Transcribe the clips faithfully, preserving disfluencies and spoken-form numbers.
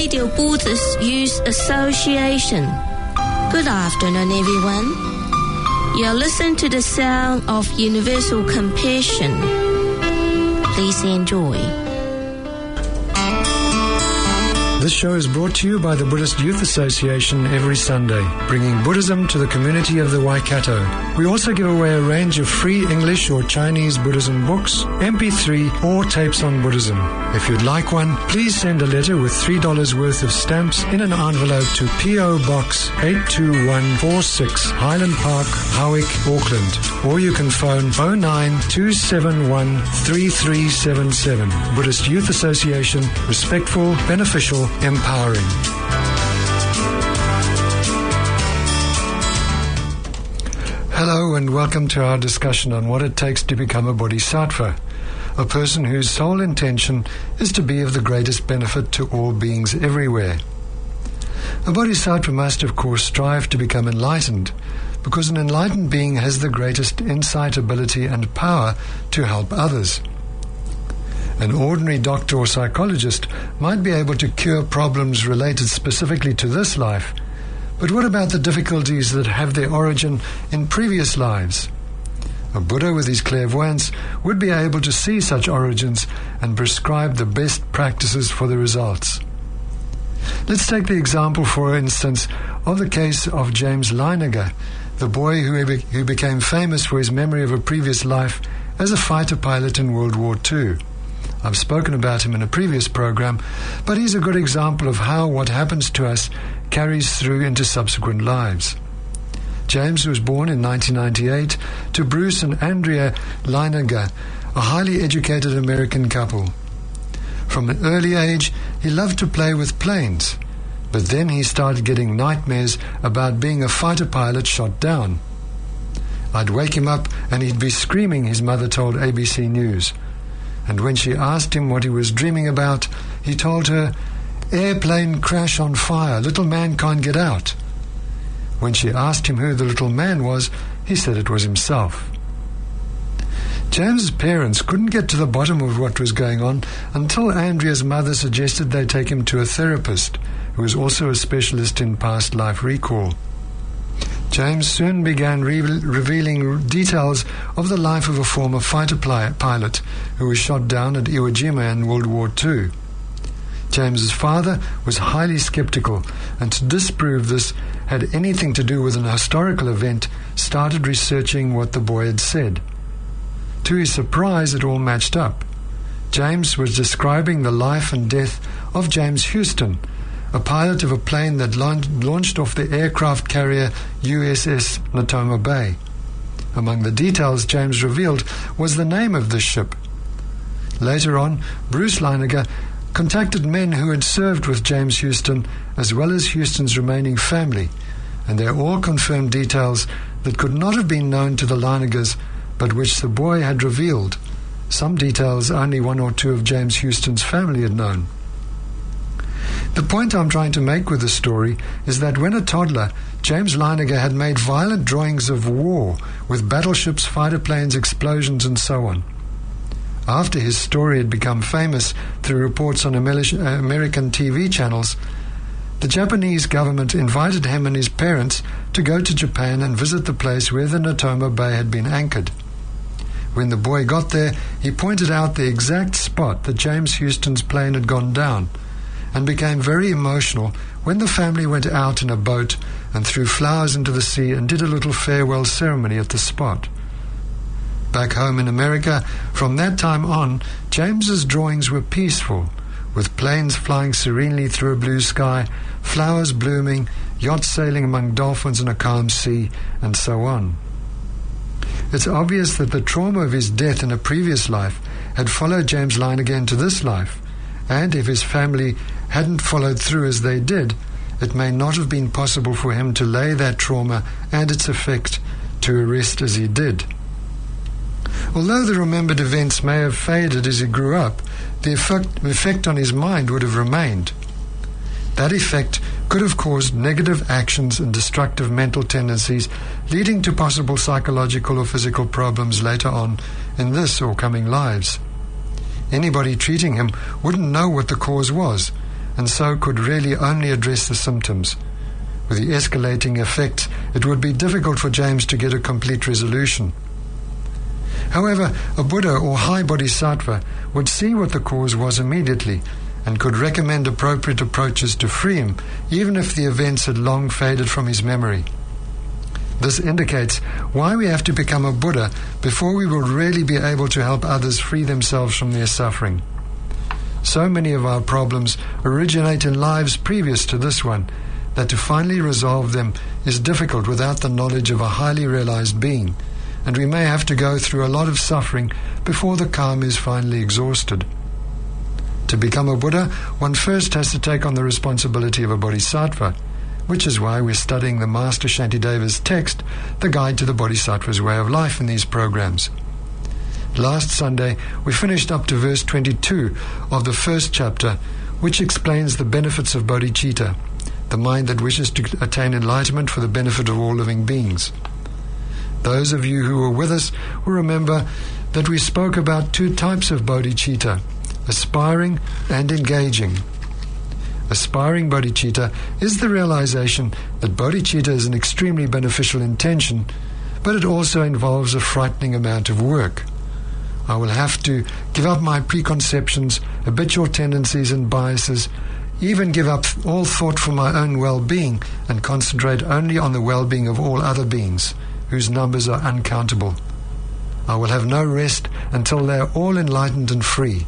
Radio Buddhist Youth Association. Good afternoon, everyone. You're listening to the sound of universal compassion. Please enjoy. This show is brought to you by the Buddhist Youth Association every Sunday, bringing Buddhism to the community of the Waikato. We also give away a range of free English or Chinese Buddhism books, M P three, or tapes on Buddhism. If you'd like one, please send a letter with three dollars worth of stamps in an envelope to P O Box eight two one four six, Highland Park, Howick, Auckland. Or you can phone oh nine two seven one three three seven seven. Buddhist Youth Association, respectful, beneficial, empowering. Hello and welcome to our discussion on what it takes to become a bodhisattva, a person whose sole intention is to be of the greatest benefit to all beings everywhere. A bodhisattva must, of course, strive to become enlightened, because an enlightened being has the greatest insight, ability, and power to help others. An ordinary doctor or psychologist might be able to cure problems related specifically to this life, but what about the difficulties that have their origin in previous lives? A Buddha with his clairvoyance would be able to see such origins and prescribe the best practices for the results. Let's take the example, for instance, of the case of James Leiniger, the boy who, be- who became famous for his memory of a previous life as a fighter pilot in World War Two. I've spoken about him in a previous program, but he's a good example of how what happens to us carries through into subsequent lives. James was born in nineteen ninety-eight to Bruce and Andrea Leiniger, a highly educated American couple. From an early age, he loved to play with planes, but then he started getting nightmares about being a fighter pilot shot down. I'd wake him up and he'd be screaming, his mother told A B C News. And when she asked him what he was dreaming about, he told her, "Airplane crash on fire, little man can't get out." When she asked him who the little man was, he said it was himself. James's parents couldn't get to the bottom of what was going on until Andrea's mother suggested they take him to a therapist, who was also a specialist in past life recall. James soon began re- revealing details of the life of a former fighter pli- pilot who was shot down at Iwo Jima in World War Two. James's father was highly skeptical, and to disprove this had anything to do with an historical event, started researching what the boy had said. To his surprise, it all matched up. James was describing the life and death of James Houston, a pilot of a plane that launched off the aircraft carrier U S S Natoma Bay. Among the details James revealed was the name of this ship. Later on, Bruce Leiniger contacted men who had served with James Houston, as well as Houston's remaining family, and they all confirmed details that could not have been known to the Leinigers, but which the boy had revealed. Some details only one or two of James Houston's family had known. The point I'm trying to make with this story is that when a toddler, James Leiniger had made violent drawings of war with battleships, fighter planes, explosions, and so on. After his story had become famous through reports on American T V channels, the Japanese government invited him and his parents to go to Japan and visit the place where the Natoma Bay had been anchored. When the boy got there, he pointed out the exact spot that James Houston's plane had gone down, and became very emotional when the family went out in a boat and threw flowers into the sea and did a little farewell ceremony at the spot. Back home in America, from that time on, James's drawings were peaceful, with planes flying serenely through a blue sky, flowers blooming, yachts sailing among dolphins in a calm sea, and so on. It's obvious that the trauma of his death in a previous life had followed James Leiniger into this life, and if his family hadn't followed through as they did, it may not have been possible for him to lay that trauma and its effect to rest as he did. Although the remembered events may have faded as he grew up, the effect, effect on his mind would have remained. That effect could have caused negative actions and destructive mental tendencies, leading to possible psychological or physical problems later on in this or coming lives. Anybody treating him wouldn't know what the cause was, and so could really only address the symptoms. With the escalating effects, it would be difficult for James to get a complete resolution. However, a Buddha or high bodhisattva would see what the cause was immediately and could recommend appropriate approaches to free him, even if the events had long faded from his memory. This indicates why we have to become a Buddha before we will really be able to help others free themselves from their suffering. So many of our problems originate in lives previous to this one, that to finally resolve them is difficult without the knowledge of a highly realized being, and we may have to go through a lot of suffering before the karma is finally exhausted. To become a Buddha, one first has to take on the responsibility of a bodhisattva, which is why we're studying the Master Shantideva's text, The Guide to the Bodhisattva's Way of Life, in these programs. Last Sunday, we finished up to verse twenty-two of the first chapter, which explains the benefits of bodhicitta, the mind that wishes to attain enlightenment for the benefit of all living beings. Those of you who were with us will remember that we spoke about two types of bodhicitta, aspiring and engaging. Aspiring bodhicitta is the realization that bodhicitta is an extremely beneficial intention, but it also involves a frightening amount of work. I will have to give up my preconceptions, habitual tendencies and biases, even give up all thought for my own well-being and concentrate only on the well-being of all other beings, whose numbers are uncountable. I will have no rest until they are all enlightened and free.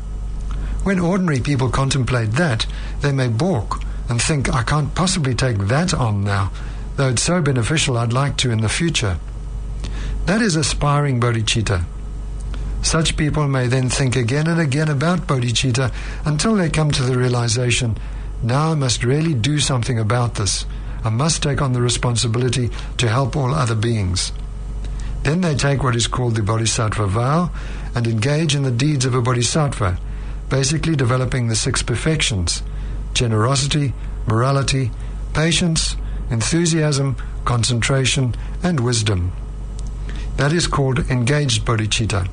When ordinary people contemplate that, they may balk and think, I can't possibly take that on now, though it's so beneficial I'd like to in the future. That is aspiring bodhicitta. Such people may then think again and again about bodhicitta until they come to the realization, now I must really do something about this. I must take on the responsibility to help all other beings. Then they take what is called the bodhisattva vow and engage in the deeds of a bodhisattva, basically developing the six perfections: generosity, morality, patience, enthusiasm, concentration, and wisdom. That is called engaged bodhicitta.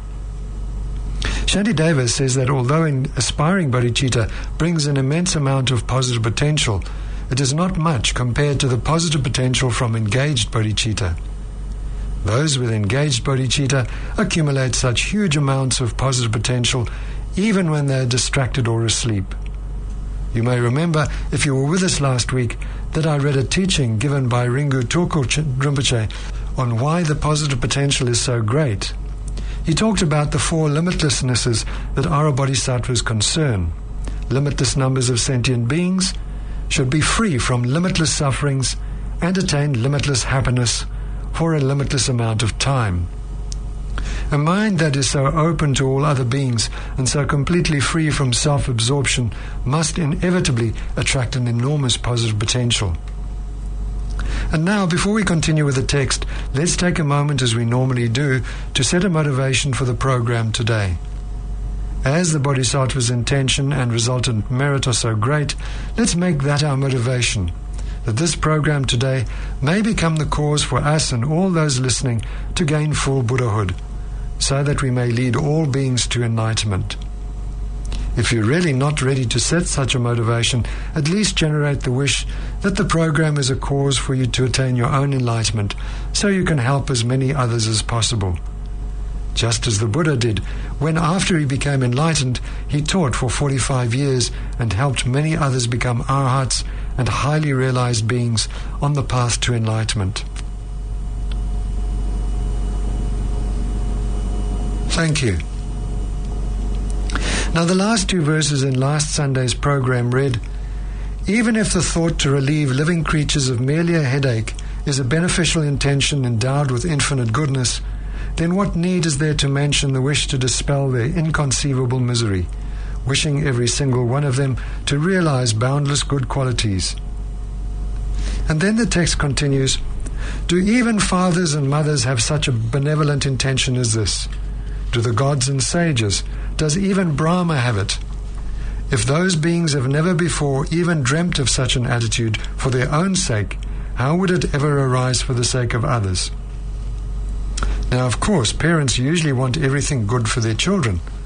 Shantideva says that although in aspiring bodhicitta brings an immense amount of positive potential, it is not much compared to the positive potential from engaged bodhicitta. Those with engaged bodhicitta accumulate such huge amounts of positive potential even when they are distracted or asleep. You may remember, if you were with us last week, that I read a teaching given by Ringu Tulku Rinpoche on why the positive potential is so great. He talked about the four limitlessnesses that are a bodhisattva's concern. Limitless numbers of sentient beings should be free from limitless sufferings and attain limitless happiness for a limitless amount of time. A mind that is so open to all other beings and so completely free from self-absorption must inevitably attract an enormous positive potential. And now, before we continue with the text, let's take a moment, as we normally do, to set a motivation for the program today. As the Bodhisattva's intention and resultant merit are so great, let's make that our motivation, that this program today may become the cause for us and all those listening to gain full Buddhahood, so that we may lead all beings to enlightenment. If you're really not ready to set such a motivation, at least generate the wish that the program is a cause for you to attain your own enlightenment, so you can help as many others as possible. Just as the Buddha did, when after he became enlightened, he taught for forty-five years and helped many others become arhats and highly realized beings on the path to enlightenment. Thank you. Now, the last two verses in last Sunday's program read, even if the thought to relieve living creatures of merely a headache is a beneficial intention endowed with infinite goodness, then what need is there to mention the wish to dispel their inconceivable misery, wishing every single one of them to realize boundless good qualities? And then the text continues, do even fathers and mothers have such a benevolent intention as this? Do the gods and sages? Does even Brahma have it? If those beings have never before even dreamt of such an attitude for their own sake, how would it ever arise for the sake of others? Now, of course, parents usually want everything good for their children.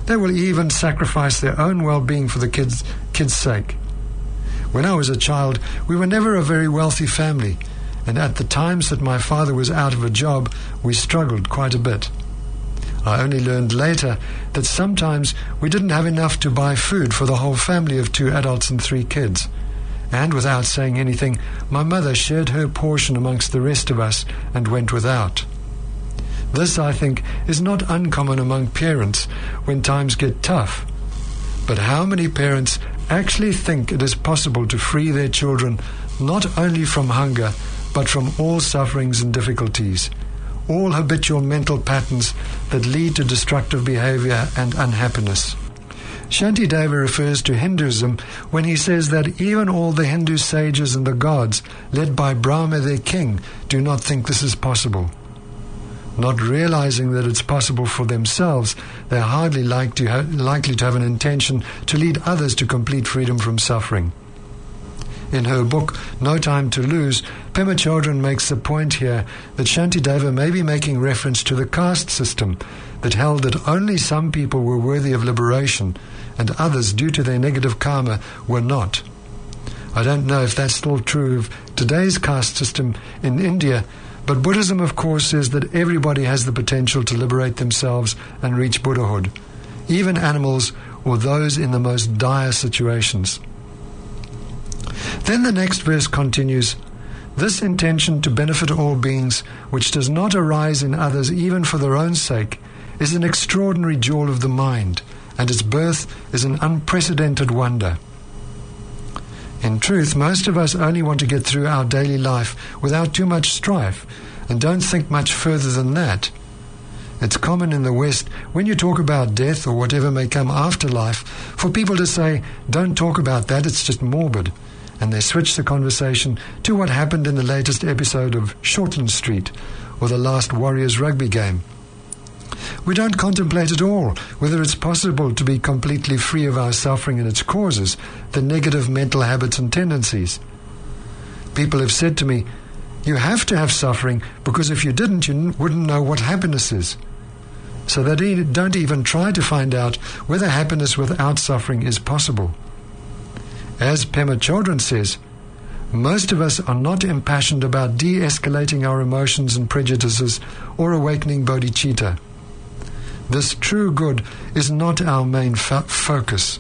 They will even sacrifice their own well-being for the kids' kids' sake. When I was a child, we were never a very wealthy family, and at the times that my father was out of a job, we struggled quite a bit. I only learned later that sometimes we didn't have enough to buy food for the whole family of two adults and three kids. And without saying anything, my mother shared her portion amongst the rest of us and went without. This, I think, is not uncommon among parents when times get tough. But how many parents actually think it is possible to free their children not only from hunger, but from all sufferings and difficulties, all habitual mental patterns that lead to destructive behavior and unhappiness? Shantideva refers to Hinduism when he says that even all the Hindu sages and the gods, led by Brahma their king, do not think this is possible. Not realizing that it's possible for themselves, they are hardly like to ha- likely to have an intention to lead others to complete freedom from suffering. In her book, No Time to Lose, Pema Chodron makes the point here that Shantideva may be making reference to the caste system that held that only some people were worthy of liberation and others, due to their negative karma, were not. I don't know if that's still true of today's caste system in India, but Buddhism, of course, says that everybody has the potential to liberate themselves and reach Buddhahood, even animals or those in the most dire situations. Then the next verse continues, "This intention to benefit all beings, which does not arise in others even for their own sake, is an extraordinary jewel of the mind, and its birth is an unprecedented wonder." In truth, most of us only want to get through our daily life without too much strife, and don't think much further than that. It's common in the West, when you talk about death or whatever may come after life, for people to say, "Don't talk about that, it's just morbid," and they switch the conversation to what happened in the latest episode of Shortland Street or the last Warriors rugby game. We don't contemplate at all whether it's possible to be completely free of our suffering and its causes, the negative mental habits and tendencies. People have said to me, "You have to have suffering because if you didn't, you wouldn't know what happiness is." So they don't even try to find out whether happiness without suffering is possible. As Pema Chodron says, most of us are not impassioned about de-escalating our emotions and prejudices or awakening bodhicitta. This true good is not our main fo- focus.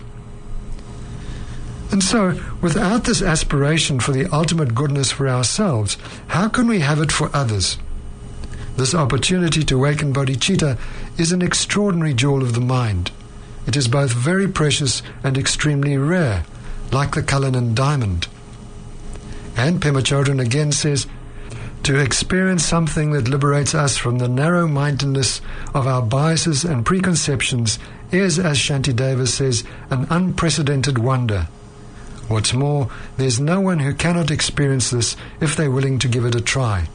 And so, without this aspiration for the ultimate goodness for ourselves, how can we have it for others? This opportunity to awaken bodhicitta is an extraordinary jewel of the mind. It is both very precious and extremely rare, like the Cullinan diamond. And Pema Chodron again says, to experience something that liberates us from the narrow-mindedness of our biases and preconceptions is, as Shantideva says, an unprecedented wonder. What's more, there's no one who cannot experience this if they're willing to give it a try.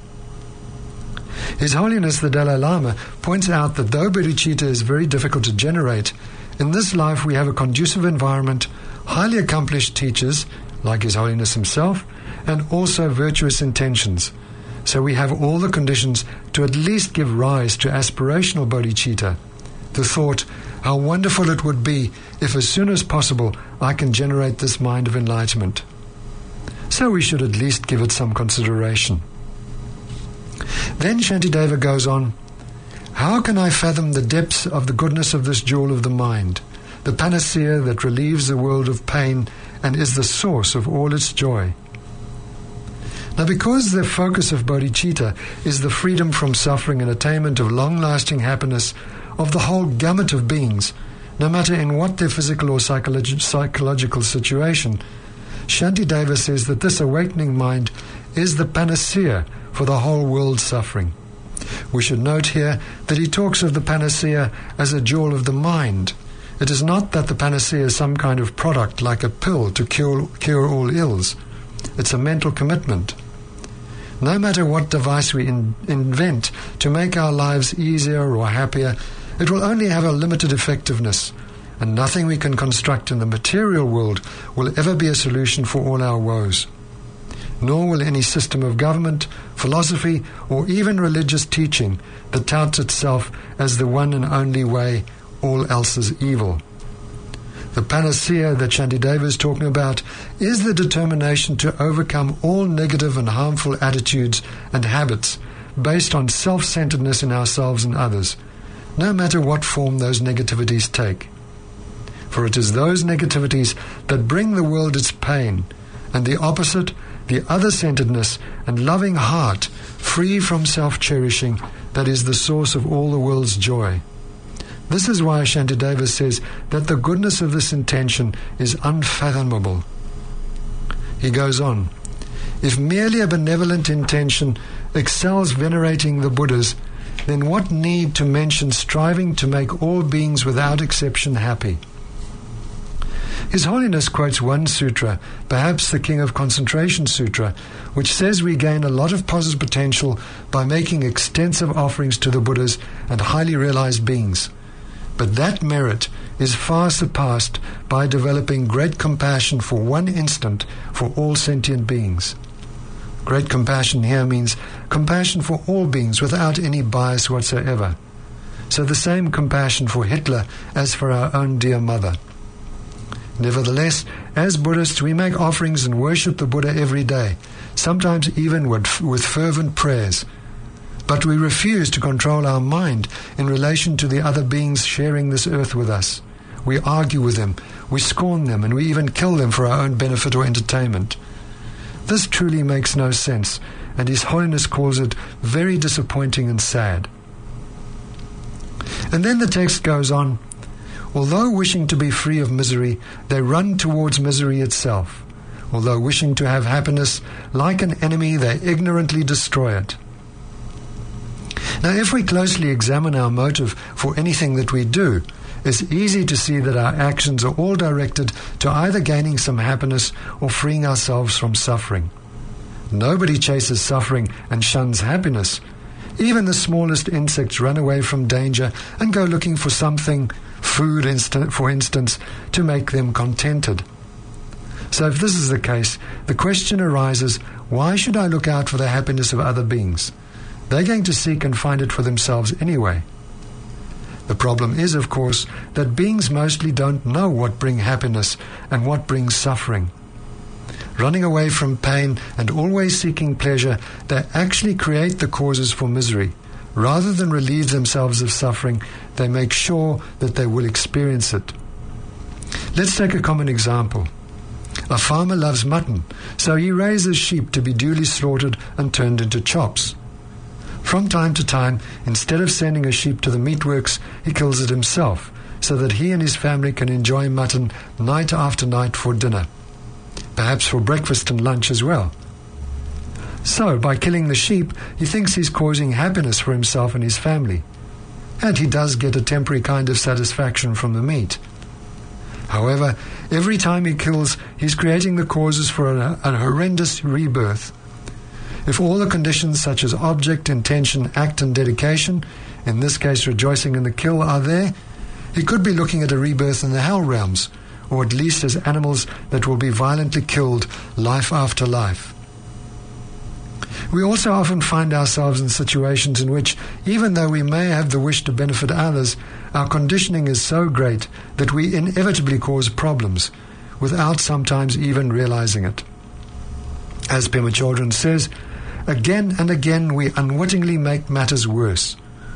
His Holiness the Dalai Lama points out that though bodhicitta is very difficult to generate, in this life we have a conducive environment, highly accomplished teachers, like His Holiness himself, and also virtuous intentions. So we have all the conditions to at least give rise to aspirational bodhicitta. The thought, how wonderful it would be if as soon as possible I can generate this mind of enlightenment. So we should at least give it some consideration. Then Shantideva goes on, how can I fathom the depths of the goodness of this jewel of the mind, the panacea that relieves the world of pain and is the source of all its joy? Now, because the focus of bodhicitta is the freedom from suffering and attainment of long-lasting happiness of the whole gamut of beings, no matter in what their physical or psychologi- psychological situation, Shantideva says that this awakening mind is the panacea for the whole world's suffering. We should note here that he talks of the panacea as a jewel of the mind. It is not that the panacea is some kind of product like a pill to cure, cure all ills. It's a mental commitment. No matter what device we in, invent to make our lives easier or happier, it will only have a limited effectiveness, and nothing we can construct in the material world will ever be a solution for all our woes. Nor will any system of government, philosophy, or even religious teaching that touts itself as the one and only way all else is evil. The panacea that Shantideva is talking about is the determination to overcome all negative and harmful attitudes and habits based on self-centeredness in ourselves and others, no matter what form those negativities take. For it is those negativities that bring the world its pain, and the opposite, the other-centeredness and loving heart, free from self-cherishing, that is the source of all the world's joy. This is why Shantideva says that the goodness of this intention is unfathomable. He goes on, if merely a benevolent intention excels venerating the Buddhas, then what need to mention striving to make all beings without exception happy? His Holiness quotes one sutra, perhaps the King of Concentration Sutra, which says we gain a lot of positive potential by making extensive offerings to the Buddhas and highly realized beings. But that merit is far surpassed by developing great compassion for one instant for all sentient beings. Great compassion here means compassion for all beings without any bias whatsoever. So the same compassion for Hitler as for our own dear mother. Nevertheless, as Buddhists, we make offerings and worship the Buddha every day, sometimes even with, with fervent prayers. But we refuse to control our mind in relation to the other beings sharing this earth with us. We argue with them, we scorn them, and we even kill them for our own benefit or entertainment. This truly makes no sense, and His Holiness calls it very disappointing and sad. And then the text goes on, although wishing to be free of misery, they run towards misery itself. Although wishing to have happiness, like an enemy, they ignorantly destroy it. Now, if we closely examine our motive for anything that we do, it's easy to see that our actions are all directed to either gaining some happiness or freeing ourselves from suffering. Nobody chases suffering and shuns happiness. Even the smallest insects run away from danger and go looking for something, food insta- for instance, to make them contented. So if this is the case, the question arises, why should I look out for the happiness of other beings? They're going to seek and find it for themselves anyway. The problem is, of course, that beings mostly don't know what brings happiness and what brings suffering. Running away from pain and always seeking pleasure, they actually create the causes for misery. Rather than relieve themselves of suffering, they make sure that they will experience it. Let's take a common example. A farmer loves mutton, so he raises sheep to be duly slaughtered and turned into chops. From time to time, instead of sending a sheep to the meatworks, he kills it himself, so that he and his family can enjoy mutton night after night for dinner, perhaps for breakfast and lunch as well. So, by killing the sheep, he thinks he's causing happiness for himself and his family, and he does get a temporary kind of satisfaction from the meat. However, every time he kills, he's creating the causes for a, a horrendous rebirth. If all the conditions such as object, intention, act and dedication, in this case rejoicing in the kill, are there, he could be looking at a rebirth in the hell realms, or at least as animals that will be violently killed life after life. We also often find ourselves in situations in which, even though we may have the wish to benefit others, our conditioning is so great that we inevitably cause problems, without sometimes even realizing it. As Pema Chodron says, again and again we unwittingly make matters worse.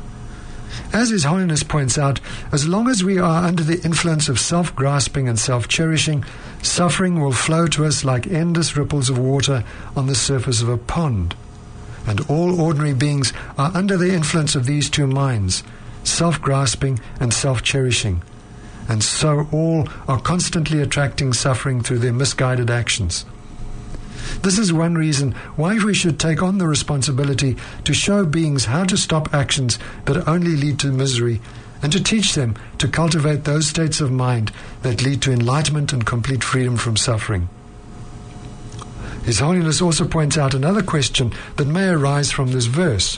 As His Holiness points out, as long as we are under the influence of self-grasping and self-cherishing, suffering will flow to us like endless ripples of water on the surface of a pond. And all ordinary beings are under the influence of these two minds, self-grasping and self-cherishing, and so all are constantly attracting suffering through their misguided actions. This is one reason why we should take on the responsibility to show beings how to stop actions that only lead to misery, and to teach them to cultivate those states of mind that lead to enlightenment and complete freedom from suffering. His Holiness also points out another question that may arise from this verse.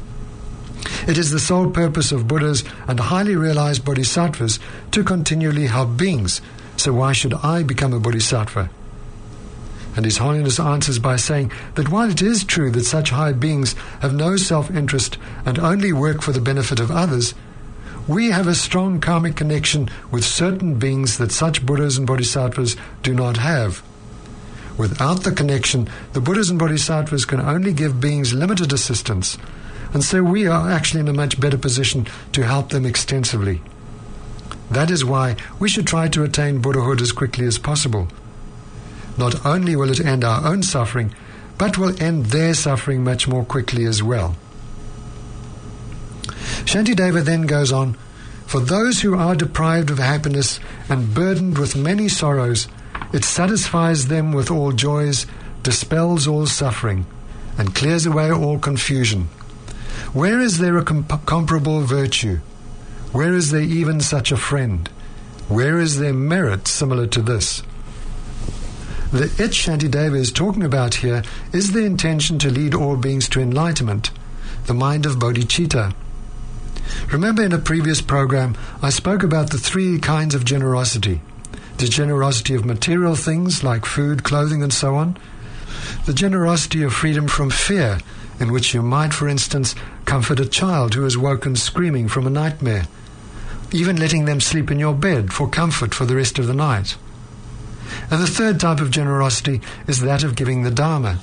It is the sole purpose of Buddhas and highly realized bodhisattvas to continually help beings, so why should I become a bodhisattva? And His Holiness answers by saying that while it is true that such high beings have no self-interest and only work for the benefit of others, We have a strong karmic connection with certain beings that such Buddhas and Bodhisattvas do not have. Without the connection, the Buddhas and Bodhisattvas can only give beings limited assistance, and so we are actually in a much better position to help them extensively. That is why we should try to attain Buddhahood as quickly as possible. Not only will it end our own suffering, but will end their suffering much more quickly as well. Shantideva then goes on, "For those who are deprived of happiness and burdened with many sorrows, it satisfies them with all joys, dispels all suffering, and clears away all confusion. Where is there a comp- comparable virtue? Where is there even such a friend? Where is there merit similar to this?" The it Shantideva is talking about here is the intention to lead all beings to enlightenment, the mind of bodhicitta. Remember, in a previous program, I spoke about the three kinds of generosity. The generosity of material things like food, clothing, and so on. The generosity of freedom from fear, in which you might, for instance, comfort a child who has woken screaming from a nightmare, even letting them sleep in your bed for comfort for the rest of the night. And the third type of generosity is that of giving the Dharma.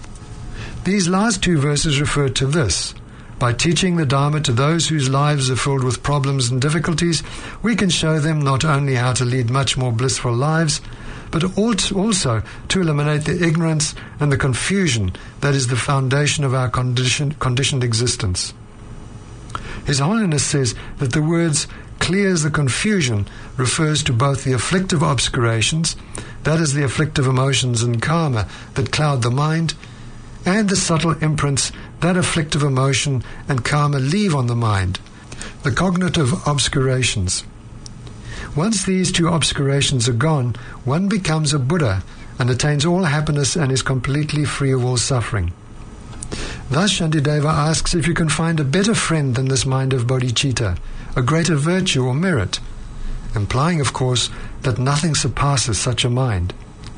These last two verses refer to this. By teaching the Dharma to those whose lives are filled with problems and difficulties, we can show them not only how to lead much more blissful lives, but also to eliminate the ignorance and the confusion that is the foundation of our condition, conditioned existence. His Holiness says that the words "clears the confusion" refers to both the afflictive obscurations, that is the afflictive emotions and karma that cloud the mind, and the subtle imprints that afflictive emotion and karma leave on the mind, the cognitive obscurations. Once these two obscurations are gone, one becomes a Buddha and attains all happiness and is completely free of all suffering. Thus Shantideva asks if you can find a better friend than this mind of bodhicitta, a greater virtue or merit, implying, of course, that nothing surpasses such a mind.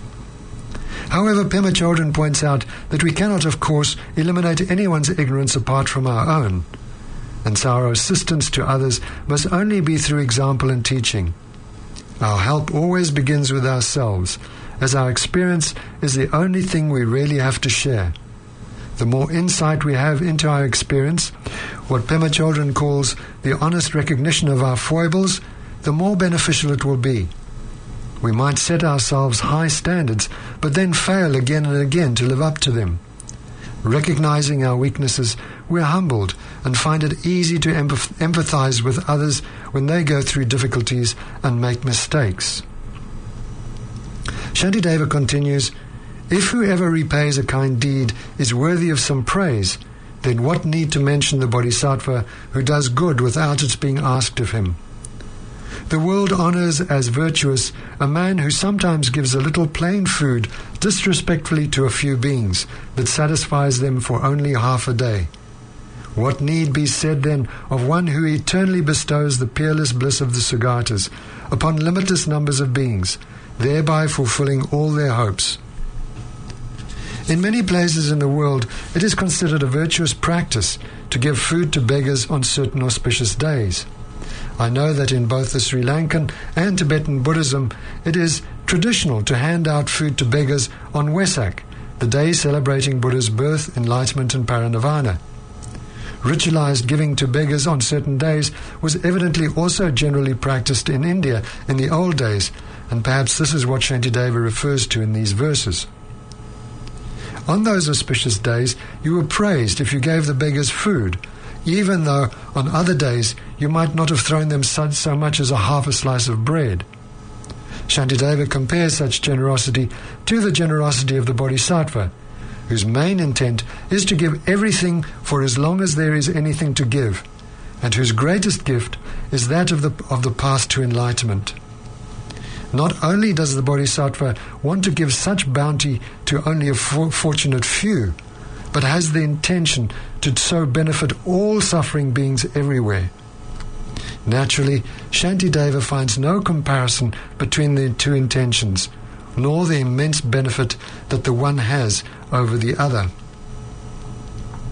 However, Pema Chodron points out that we cannot, of course, eliminate anyone's ignorance apart from our own, and so our assistance to others must only be through example and teaching. Our help always begins with ourselves, as our experience is the only thing we really have to share. The more insight we have into our experience, what Pema Chodron calls the honest recognition of our foibles, the more beneficial it will be. We might set ourselves high standards, but then fail again and again to live up to them. Recognizing our weaknesses, we're humbled and find it easy to empath- empathize with others when they go through difficulties and make mistakes. Shantideva continues, "If whoever repays a kind deed is worthy of some praise, then what need to mention the bodhisattva who does good without its being asked of him? The world honors as virtuous a man who sometimes gives a little plain food disrespectfully to a few beings that satisfies them for only half a day. What need be said then of one who eternally bestows the peerless bliss of the Sugatas upon limitless numbers of beings, thereby fulfilling all their hopes? In many places in the world, it is considered a virtuous practice to give food to beggars on certain auspicious days. I know that in both the Sri Lankan and Tibetan Buddhism, it is traditional to hand out food to beggars on Wesak, the day celebrating Buddha's birth, enlightenment and parinirvana. Ritualized giving to beggars on certain days was evidently also generally practiced in India in the old days, and perhaps this is what Shantideva refers to in these verses. On those auspicious days, you were praised if you gave the beggars food, even though on other days you might not have thrown them so, so much as a half a slice of bread. Shantideva compares such generosity to the generosity of the bodhisattva, whose main intent is to give everything for as long as there is anything to give, and whose greatest gift is that of the, of the path to enlightenment. Not only does the bodhisattva want to give such bounty to only a for, fortunate few, but has the intention to so benefit all suffering beings everywhere. Naturally, Shantideva finds no comparison between the two intentions, nor the immense benefit that the one has over the other.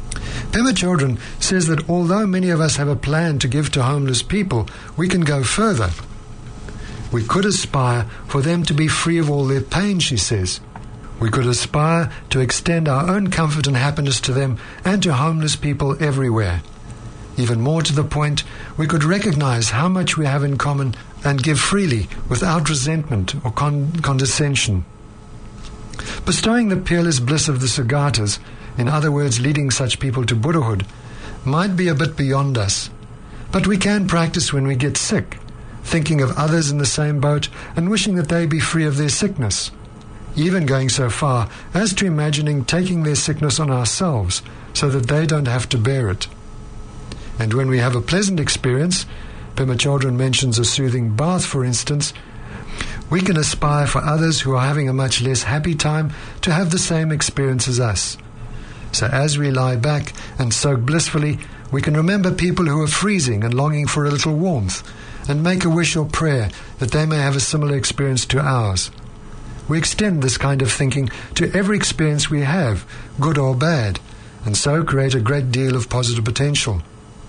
Pema Chodron says that although many of us have a plan to give to homeless people, we can go further. We could aspire for them to be free of all their pain, she says. We could aspire to extend our own comfort and happiness to them and to homeless people everywhere. Even more to the point, we could recognize how much we have in common and give freely without resentment or con- condescension. Bestowing the peerless bliss of the Sugātas, in other words, leading such people to Buddhahood, might be a bit beyond us. But we can practice when we get sick, thinking of others in the same boat and wishing that they be free of their sickness, even going so far as to imagining taking their sickness on ourselves so that they don't have to bear it. And when we have a pleasant experience, Pema Chodron mentions a soothing bath, for instance, we can aspire for others who are having a much less happy time to have the same experience as us. So as we lie back and soak blissfully, we can remember people who are freezing and longing for a little warmth, and make a wish or prayer that they may have a similar experience to ours. We extend this kind of thinking to every experience we have, good or bad, and so create a great deal of positive potential.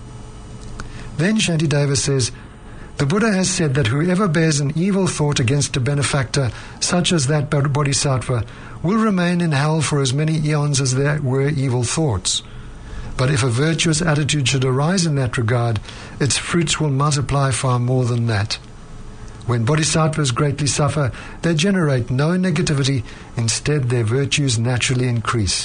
Then Shantideva says, the Buddha has said that whoever bears an evil thought against a benefactor, such as that bodhisattva, will remain in hell for as many eons as there were evil thoughts. But if a virtuous attitude should arise in that regard, its fruits will multiply far more than that. When bodhisattvas greatly suffer, they generate no negativity, instead their virtues naturally increase.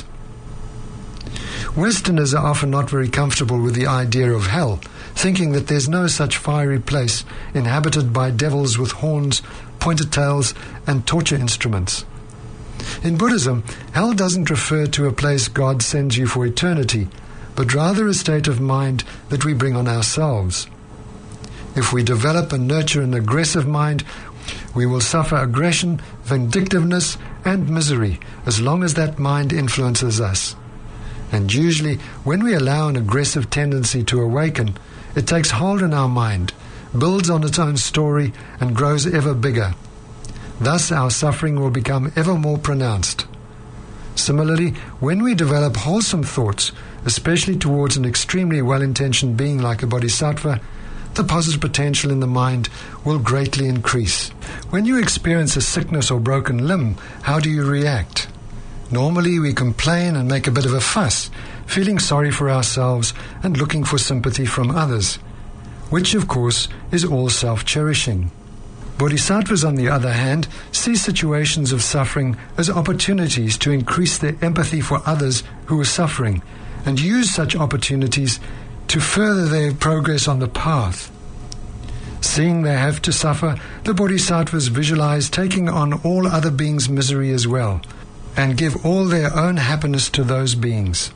Westerners are often not very comfortable with the idea of hell, thinking that there's no such fiery place inhabited by devils with horns, pointed tails, and torture instruments. In Buddhism, hell doesn't refer to a place God sends you for eternity, but rather a state of mind that we bring on ourselves. If we develop and nurture an aggressive mind, we will suffer aggression, vindictiveness, and misery as long as that mind influences us. And usually, when we allow an aggressive tendency to awaken, it takes hold in our mind, builds on its own story, and grows ever bigger. Thus our suffering will become ever more pronounced. Similarly, when we develop wholesome thoughts, especially towards an extremely well-intentioned being like a bodhisattva, the positive potential in the mind will greatly increase. When you experience a sickness or broken limb, how do you react? Normally we complain and make a bit of a fuss, feeling sorry for ourselves and looking for sympathy from others, which of course is all self-cherishing. Bodhisattvas, on the other hand, see situations of suffering as opportunities to increase their empathy for others who are suffering, and use such opportunities to further their progress on the path. Seeing they have to suffer, the bodhisattvas visualize taking on all other beings' misery as well, and give all their own happiness to those beings.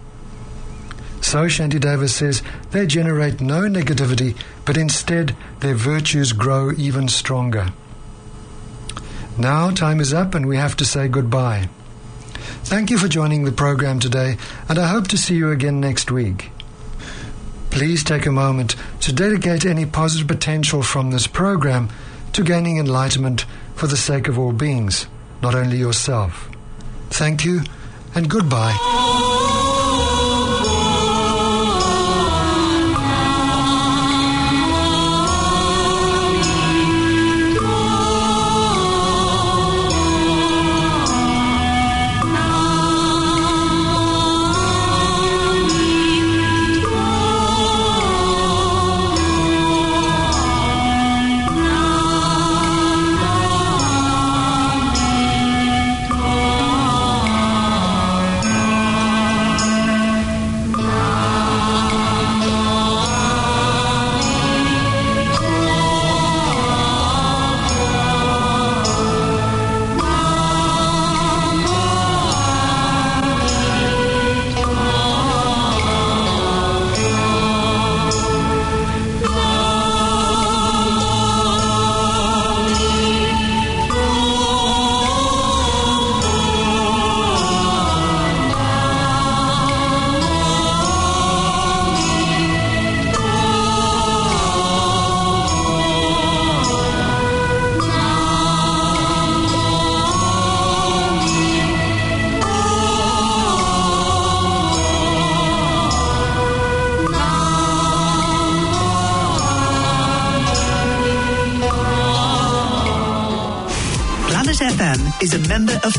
So Shantideva says they generate no negativity, but instead their virtues grow even stronger. Now time is up and we have to say goodbye. Thank you for joining the program today, and I hope to see you again next week. Please take a moment to dedicate any positive potential from this program to gaining enlightenment for the sake of all beings, not only yourself. Thank you and goodbye. is a member of